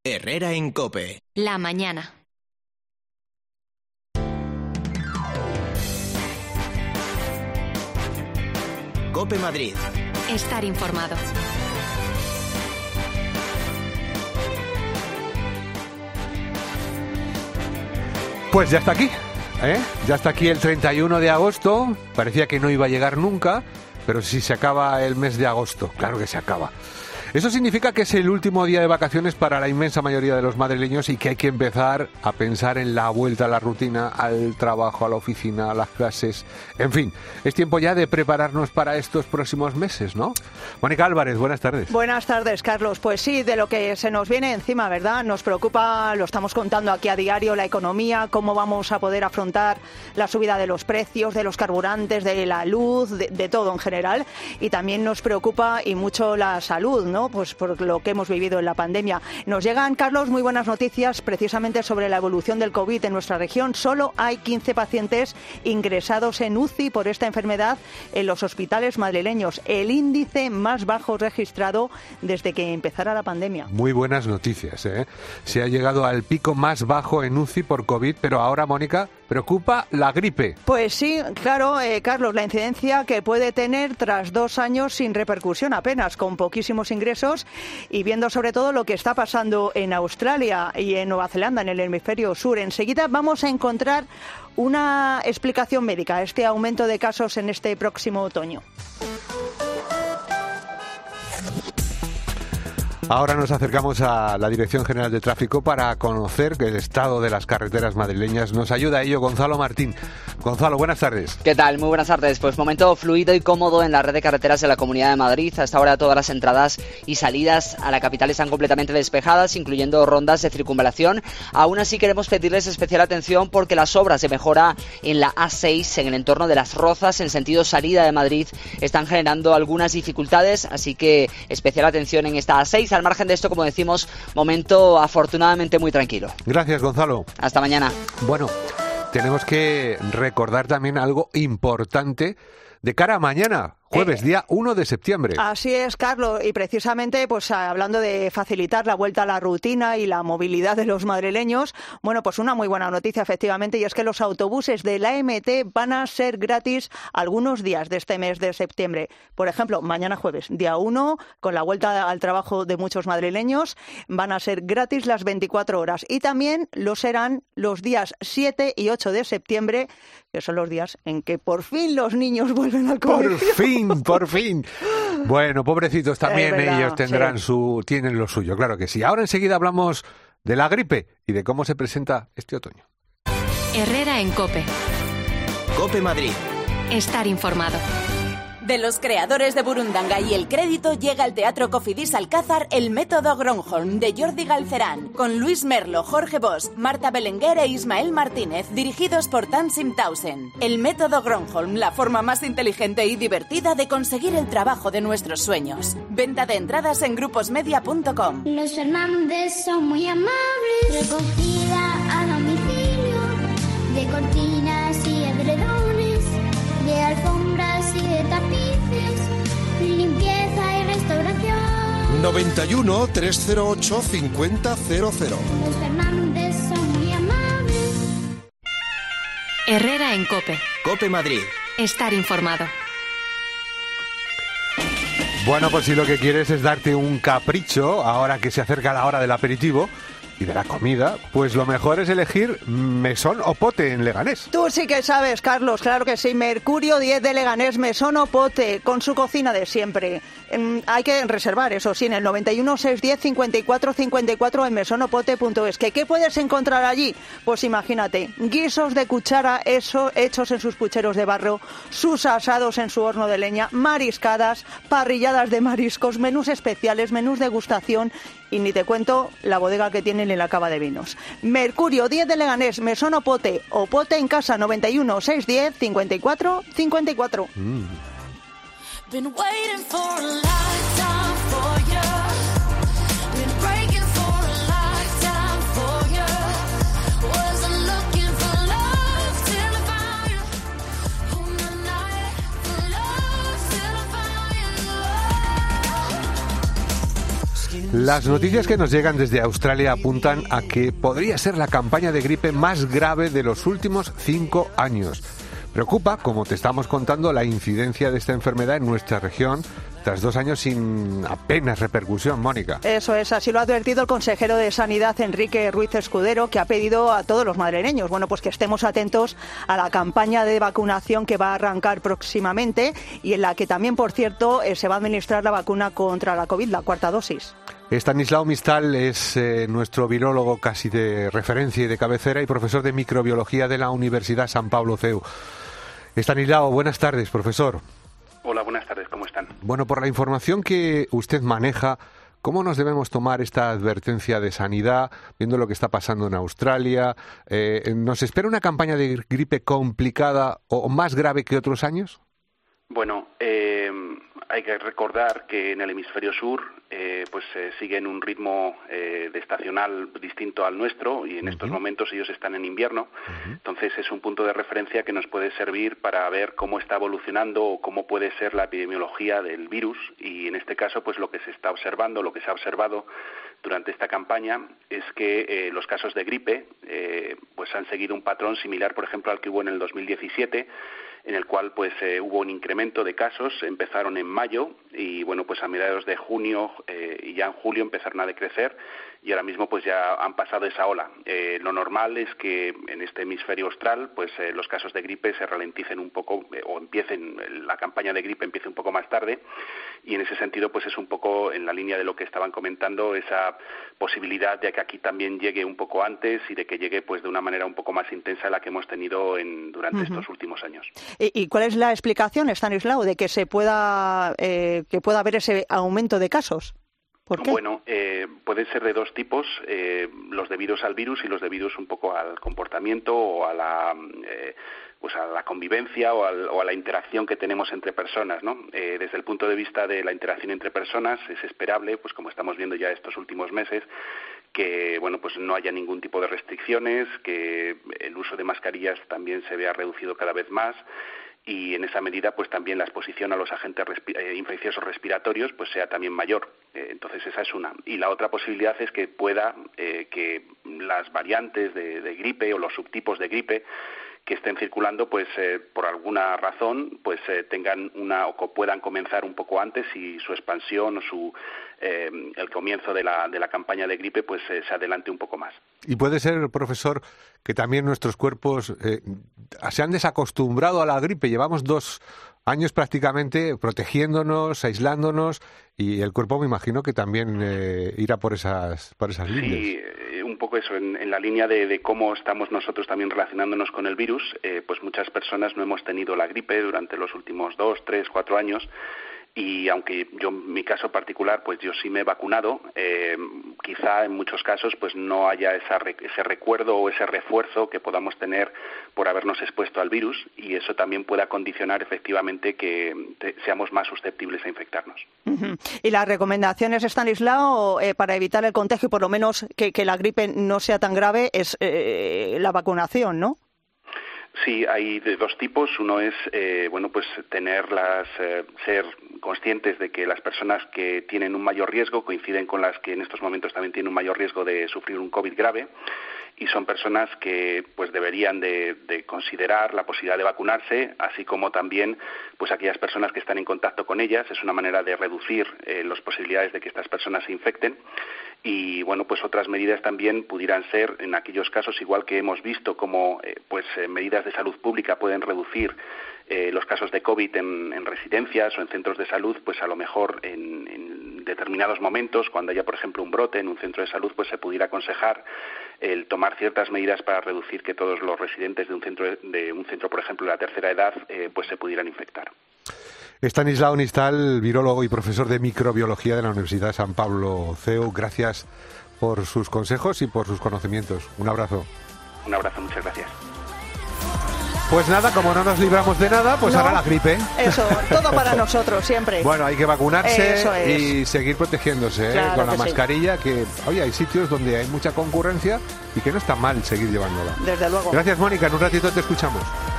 Herrera en COPE. La mañana. COPE Madrid. Estar informado. Pues ya está aquí, Ya está aquí el 31 de agosto. Parecía que no iba a llegar nunca, pero sí se acaba el mes de agosto. Claro que se acaba. Eso significa que es el último día de vacaciones para la inmensa mayoría de los madrileños y que hay que empezar a pensar en la vuelta a la rutina, al trabajo, a la oficina, a las clases. En fin, es tiempo ya de prepararnos para estos próximos meses, ¿no? Mónica Álvarez, buenas tardes. Buenas tardes, Carlos. Pues sí, de lo que se nos viene encima, ¿verdad? Nos preocupa, lo estamos contando aquí a diario, la economía, cómo vamos a poder afrontar la subida de los precios, de los carburantes, de la luz, de todo en general. Y también nos preocupa y mucho la salud, ¿no? Pues por lo que hemos vivido en la pandemia. Nos llegan, Carlos, muy buenas noticias precisamente sobre la evolución del COVID en nuestra región. Solo hay 15 pacientes ingresados en UCI por esta enfermedad en los hospitales madrileños. El índice más bajo registrado desde que empezara la pandemia. Muy buenas noticias, ¿eh? Se ha llegado al pico más bajo en UCI por COVID, pero ahora, Mónica, preocupa la gripe. Pues sí, claro, Carlos, la incidencia que puede tener tras 2 años sin repercusión apenas, con poquísimos ingresos y viendo sobre todo lo que está pasando en Australia y en Nueva Zelanda, en el hemisferio sur. Enseguida vamos a encontrar una explicación médica a este aumento de casos en este próximo otoño. Ahora nos acercamos a la Dirección General de Tráfico para conocer el estado de las carreteras madrileñas. Nos ayuda a ello Gonzalo Martín. Gonzalo, buenas tardes. ¿Qué tal? Muy buenas tardes. Pues momento fluido y cómodo en la red de carreteras de la Comunidad de Madrid. Hasta ahora todas las entradas y salidas a la capital están completamente despejadas, incluyendo rondas de circunvalación. Aún así queremos pedirles especial atención porque las obras de mejora en la A6, en el entorno de Las Rozas, en sentido salida de Madrid, están generando algunas dificultades, así que especial atención en esta A6. Al margen de esto, como decimos, momento afortunadamente muy tranquilo. Gracias, Gonzalo. Hasta mañana. Bueno, tenemos que recordar también algo importante de cara a mañana, jueves, día 1 de septiembre. Así es, Carlos, y precisamente pues hablando de facilitar la vuelta a la rutina y la movilidad de los madrileños, bueno, pues una muy buena noticia efectivamente, y es que los autobuses de la AMT van a ser gratis algunos días de este mes de septiembre. Por ejemplo, mañana jueves, día 1, con la vuelta al trabajo de muchos madrileños, van a ser gratis las 24 horas, y también lo serán los días 7 y 8 de septiembre, que son los días en que por fin los niños vuelven al colegio. Por fin. Bueno, pobrecitos, también verdad, ellos tendrán tienen lo suyo, claro que sí. Ahora enseguida hablamos de la gripe y de cómo se presenta este otoño. Herrera en COPE. COPE Madrid. Estar informado. De los creadores de Burundanga y El Crédito llega al Teatro Cofidis Alcázar El Método Gronholm de Jordi Galcerán, con Luis Merlo, Jorge Bosch, Marta Belenguer e Ismael Martínez, dirigidos por Tansim Tausen. El Método Gronholm, la forma más inteligente y divertida de conseguir el trabajo de nuestros sueños. Venta de entradas en gruposmedia.com. Los Fernández son muy amables, recogida a domicilio, de cortinas y edredones, de alfombras y de tapices, limpieza y restauración. 91 308 5000. Los Fernández son muy amables. Herrera en COPE. COPE Madrid. Estar informado. Bueno, pues si lo que quieres es darte un capricho, ahora que se acerca la hora del aperitivo y de la comida, pues lo mejor es elegir mesón o pote en Leganés. Tú sí que sabes, Carlos, claro que sí. Mercurio 10 de Leganés, mesón o pote, con su cocina de siempre. Hay que reservar, eso sí, en el 91 610 54 54 en mesonopote.es. ¿Qué puedes encontrar allí? Pues imagínate, guisos de cuchara hechos en sus pucheros de barro, sus asados en su horno de leña, mariscadas, parrilladas de mariscos, menús especiales, menús de degustación, y ni te cuento la bodega que tienen en la cava de vinos. Mercurio 10 de Leganés, mesón o pote en casa, 91 610 54 54. Been waiting for a lifetime for you. Been breaking for a lifetime for you. Wasn't looking for love till I found you. On the night for love till I found you. Las noticias que nos llegan desde Australia apuntan a que podría ser la campaña de gripe más grave de los últimos 5 años. Preocupa, como te estamos contando, la incidencia de esta enfermedad en nuestra región tras 2 años sin apenas repercusión, Mónica. Eso es, así lo ha advertido el consejero de Sanidad, Enrique Ruiz Escudero, que ha pedido a todos los madrileños, pues que estemos atentos a la campaña de vacunación que va a arrancar próximamente y en la que también, por cierto, se va a administrar la vacuna contra la COVID, la 4ª dosis. Estanislao Mistal es nuestro virólogo casi de referencia y de cabecera y profesor de microbiología de la Universidad San Pablo CEU. Estanislao, buenas tardes, profesor. Hola, buenas tardes, ¿cómo están? Bueno, por la información que usted maneja, ¿cómo nos debemos tomar esta advertencia de sanidad, viendo lo que está pasando en Australia? ¿Nos espera una campaña de gripe complicada o más grave que otros años? Bueno, hay que recordar que en el hemisferio sur siguen un ritmo de estacional distinto al nuestro y en estos momentos ellos están en invierno. Entonces es un punto de referencia que nos puede servir para ver cómo está evolucionando o cómo puede ser la epidemiología del virus y en este caso pues lo que se está observando, lo que se ha observado durante esta campaña es que los casos de gripe pues han seguido un patrón similar, por ejemplo, al que hubo en el 2017, en el cual pues hubo un incremento de casos, empezaron en mayo y bueno pues a mediados de junio y ya en julio empezaron a decrecer y ahora mismo pues ya han pasado esa ola. Lo normal es que en este hemisferio austral pues los casos de gripe se ralenticen un poco la campaña de gripe empiece un poco más tarde y en ese sentido pues es un poco en la línea de lo que estaban comentando esa posibilidad de que aquí también llegue un poco antes y de que llegue pues de una manera un poco más intensa la que hemos tenido durante estos últimos años. ¿Y cuál es la explicación, Estanislao, de que pueda haber ese aumento de casos? ¿Por qué? Bueno, puede ser de 2 tipos, los debidos al virus y los debidos un poco al comportamiento o a la convivencia o a la interacción que tenemos entre personas, ¿no? Desde el punto de vista de la interacción entre personas es esperable, pues como estamos viendo ya estos últimos meses, que pues no haya ningún tipo de restricciones, que el uso de mascarillas también se vea reducido cada vez más y en esa medida pues también la exposición a los agentes infecciosos respiratorios pues sea también mayor. Entonces esa es una. Y la otra posibilidad es que pueda que las variantes de gripe o los subtipos de gripe que estén circulando pues por alguna razón pues tengan o puedan comenzar un poco antes y su expansión o el comienzo de la campaña de gripe pues se adelante un poco más. Y puede ser, profesor, que también nuestros cuerpos se han desacostumbrado a la gripe. Llevamos 2 años prácticamente protegiéndonos, aislándonos y el cuerpo me imagino que también irá por esas líneas. Sí, un poco eso, en la línea de cómo estamos nosotros también relacionándonos con el virus, pues muchas personas no hemos tenido la gripe durante los últimos 2, 3, 4 años y aunque yo en mi caso particular pues yo sí me he vacunado, quizá en muchos casos pues no haya ese recuerdo o ese refuerzo que podamos tener por habernos expuesto al virus y eso también pueda condicionar efectivamente que seamos más susceptibles a infectarnos. Y las recomendaciones, Estanislao, para evitar el contagio, por lo menos que la gripe no sea tan grave, es la vacunación, ¿no? Sí, hay de 2 tipos. Uno es, ser conscientes de que las personas que tienen un mayor riesgo coinciden con las que en estos momentos también tienen un mayor riesgo de sufrir un COVID grave y son personas que pues deberían de considerar la posibilidad de vacunarse, así como también pues aquellas personas que están en contacto con ellas. Es una manera de reducir las posibilidades de que estas personas se infecten. Y pues otras medidas también pudieran ser en aquellos casos, igual que hemos visto como medidas de salud pública pueden reducir los casos de COVID en residencias o en centros de salud, pues a lo mejor en determinados momentos, cuando haya por ejemplo un brote en un centro de salud, pues se pudiera aconsejar el tomar ciertas medidas para reducir que todos los residentes de un centro por ejemplo de la tercera edad pues se pudieran infectar. Estanislao Mistal, virólogo y profesor de microbiología de la Universidad San Pablo CEU, gracias por sus consejos y por sus conocimientos. Un abrazo. Un abrazo, muchas gracias. Pues nada, como no nos libramos de nada, pues ahora la gripe. Eso, todo para nosotros, siempre. Bueno, hay que vacunarse y seguir protegiéndose claro con la que mascarilla, que oye, hay sitios donde hay mucha concurrencia y que no está mal seguir llevándola. Desde luego. Gracias, Mónica, en un ratito te escuchamos.